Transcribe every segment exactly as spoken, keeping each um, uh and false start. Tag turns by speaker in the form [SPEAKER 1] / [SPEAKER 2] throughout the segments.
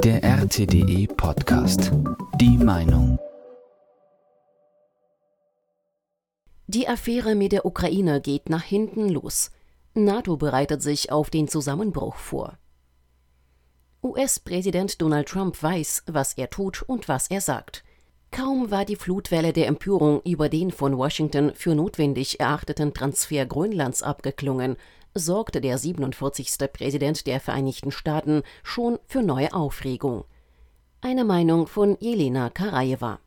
[SPEAKER 1] Der R T D E Podcast. Die Meinung.
[SPEAKER 2] Die Affäre mit der Ukraine geht nach hinten los. NATO bereitet sich auf den Zusammenbruch vor. U S-Präsident Donald Trump weiß, was er tut und was er sagt. Kaum war die Flutwelle der Empörung über den von Washington für notwendig erachteten Transfer Grönlands abgeklungen, sorgte der siebenundvierzigste Präsident der Vereinigten Staaten schon für neue Aufregung. Eine Meinung von Jelena Karajewa.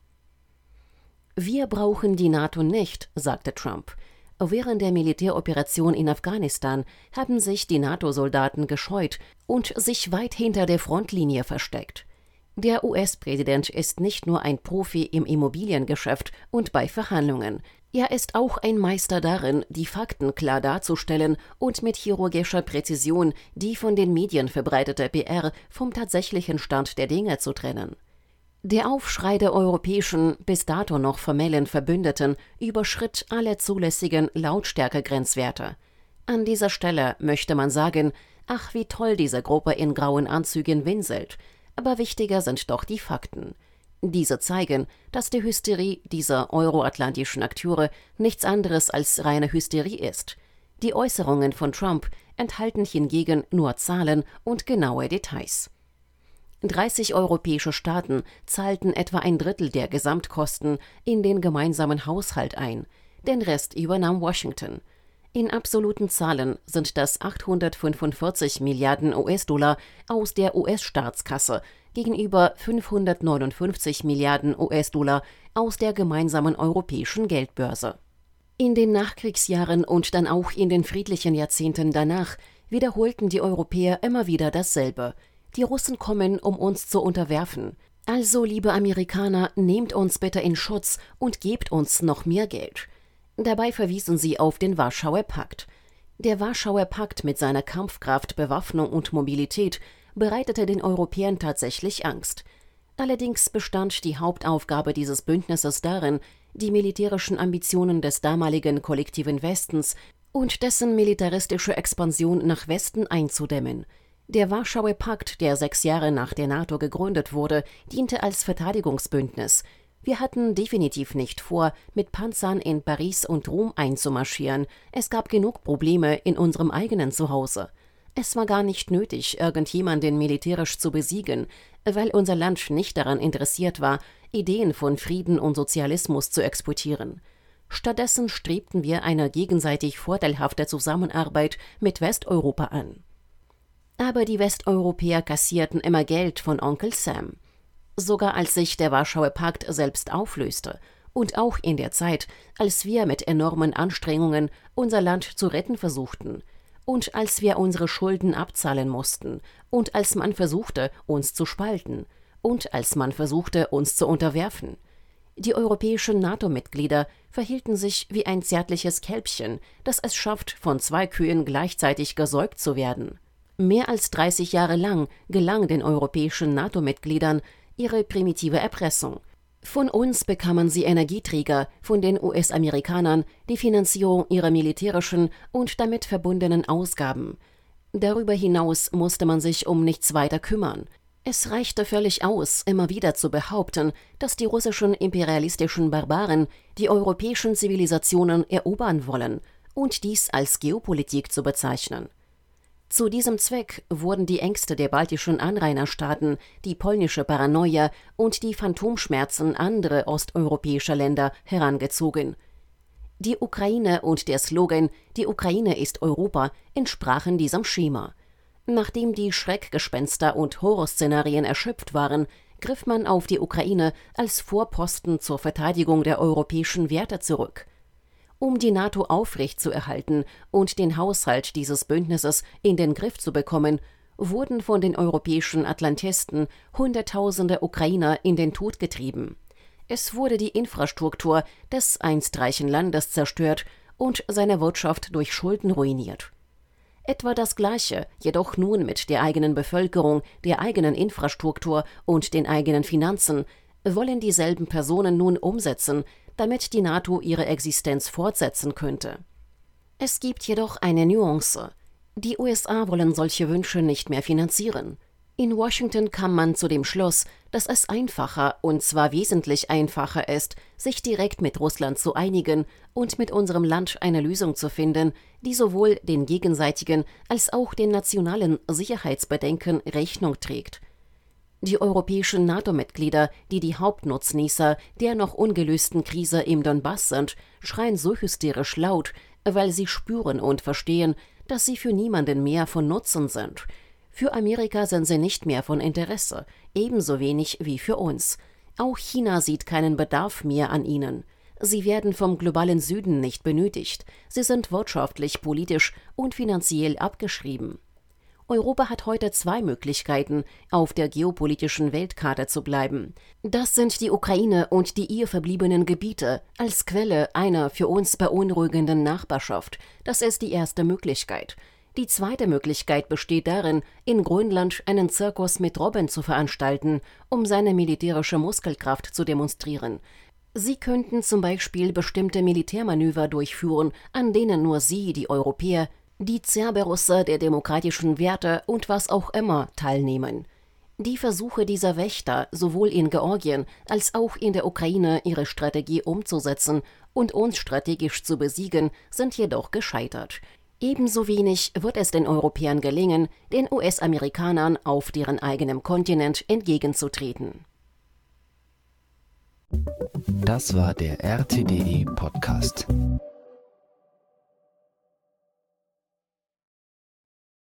[SPEAKER 2] Wir brauchen die NATO nicht, sagte Trump. Während der Militäroperation in Afghanistan haben sich die NATO-Soldaten gescheut und sich weit hinter der Frontlinie versteckt. Der U S-Präsident ist nicht nur ein Profi im Immobiliengeschäft und bei Verhandlungen. Er ist auch ein Meister darin, die Fakten klar darzustellen und mit chirurgischer Präzision die von den Medien verbreitete P R vom tatsächlichen Stand der Dinge zu trennen. Der Aufschrei der europäischen, bis dato noch formellen Verbündeten überschritt alle zulässigen Lautstärkegrenzwerte. An dieser Stelle möchte man sagen, ach, wie toll diese Gruppe in grauen Anzügen winselt. Aber wichtiger sind doch die Fakten. Diese zeigen, dass die Hysterie dieser euroatlantischen Akteure nichts anderes als reine Hysterie ist. Die Äußerungen von Trump enthalten hingegen nur Zahlen und genaue Details. dreißig europäische Staaten zahlten etwa ein Drittel der Gesamtkosten in den gemeinsamen Haushalt ein. Den Rest übernahm Washington. In absoluten Zahlen sind das achthundertfünfundvierzig Milliarden U S-Dollar aus der U S-Staatskasse gegenüber fünfhundertneunundfünfzig Milliarden U S-Dollar aus der gemeinsamen europäischen Geldbörse. In den Nachkriegsjahren und dann auch in den friedlichen Jahrzehnten danach wiederholten die Europäer immer wieder dasselbe. Die Russen kommen, um uns zu unterwerfen. Also, liebe Amerikaner, nehmt uns bitte in Schutz und gebt uns noch mehr Geld. Dabei verwiesen sie auf den Warschauer Pakt. Der Warschauer Pakt mit seiner Kampfkraft, Bewaffnung und Mobilität bereitete den Europäern tatsächlich Angst. Allerdings bestand die Hauptaufgabe dieses Bündnisses darin, die militärischen Ambitionen des damaligen kollektiven Westens und dessen militaristische Expansion nach Westen einzudämmen. Der Warschauer Pakt, der sechs Jahre nach der NATO gegründet wurde, diente als Verteidigungsbündnis. Wir hatten definitiv nicht vor, mit Panzern in Paris und Rom einzumarschieren. Es gab genug Probleme in unserem eigenen Zuhause. Es war gar nicht nötig, irgendjemanden militärisch zu besiegen, weil unser Land nicht daran interessiert war, Ideen von Frieden und Sozialismus zu exportieren. Stattdessen strebten wir eine gegenseitig vorteilhafte Zusammenarbeit mit Westeuropa an. Aber die Westeuropäer kassierten immer Geld von Onkel Sam. Sogar als sich der Warschauer Pakt selbst auflöste und auch in der Zeit, als wir mit enormen Anstrengungen unser Land zu retten versuchten und als wir unsere Schulden abzahlen mussten und als man versuchte, uns zu spalten und als man versuchte, uns zu unterwerfen. Die europäischen NATO-Mitglieder verhielten sich wie ein zärtliches Kälbchen, das es schafft, von zwei Kühen gleichzeitig gesäugt zu werden. Mehr als dreißig Jahre lang gelang den europäischen NATO-Mitgliedern ihre primitive Erpressung. Von uns bekamen sie Energieträger, von den U S-Amerikanern die Finanzierung ihrer militärischen und damit verbundenen Ausgaben. Darüber hinaus musste man sich um nichts weiter kümmern. Es reichte völlig aus, immer wieder zu behaupten, dass die russischen imperialistischen Barbaren die europäischen Zivilisationen erobern wollen und dies als Geopolitik zu bezeichnen. Zu diesem Zweck wurden die Ängste der baltischen Anrainerstaaten, die polnische Paranoia und die Phantomschmerzen anderer osteuropäischer Länder herangezogen. Die Ukraine und der Slogan »Die Ukraine ist Europa« entsprachen diesem Schema. Nachdem die Schreckgespenster und Horrorszenarien erschöpft waren, griff man auf die Ukraine als Vorposten zur Verteidigung der europäischen Werte zurück. Um die NATO aufrechtzuerhalten und den Haushalt dieses Bündnisses in den Griff zu bekommen, wurden von den europäischen Atlantisten Hunderttausende Ukrainer in den Tod getrieben. Es wurde die Infrastruktur des einst reichen Landes zerstört und seine Wirtschaft durch Schulden ruiniert. Etwa das Gleiche, jedoch nun mit der eigenen Bevölkerung, der eigenen Infrastruktur und den eigenen Finanzen, wollen dieselben Personen nun umsetzen, damit die NATO ihre Existenz fortsetzen könnte. Es gibt jedoch eine Nuance. Die U S A wollen solche Wünsche nicht mehr finanzieren. In Washington kam man zu dem Schluss, dass es einfacher, und zwar wesentlich einfacher ist, sich direkt mit Russland zu einigen und mit unserem Land eine Lösung zu finden, die sowohl den gegenseitigen als auch den nationalen Sicherheitsbedenken Rechnung trägt. Die europäischen NATO-Mitglieder, die die Hauptnutznießer der noch ungelösten Krise im Donbass sind, schreien so hysterisch laut, weil sie spüren und verstehen, dass sie für niemanden mehr von Nutzen sind. Für Amerika sind sie nicht mehr von Interesse, ebenso wenig wie für uns. Auch China sieht keinen Bedarf mehr an ihnen. Sie werden vom globalen Süden nicht benötigt. Sie sind wirtschaftlich, politisch und finanziell abgeschrieben. Europa hat heute zwei Möglichkeiten, auf der geopolitischen Weltkarte zu bleiben. Das sind die Ukraine und die ihr verbliebenen Gebiete, als Quelle einer für uns beunruhigenden Nachbarschaft. Das ist die erste Möglichkeit. Die zweite Möglichkeit besteht darin, in Grönland einen Zirkus mit Robben zu veranstalten, um seine militärische Muskelkraft zu demonstrieren. Sie könnten zum Beispiel bestimmte Militärmanöver durchführen, an denen nur Sie, die Europäer, die Cerberusse der demokratischen Werte und was auch immer teilnehmen. Die Versuche dieser Wächter, sowohl in Georgien als auch in der Ukraine ihre Strategie umzusetzen und uns strategisch zu besiegen, sind jedoch gescheitert. Ebenso wenig wird es den Europäern gelingen, den U S-Amerikanern auf deren eigenem Kontinent entgegenzutreten.
[SPEAKER 1] Das war der R T D E Podcast.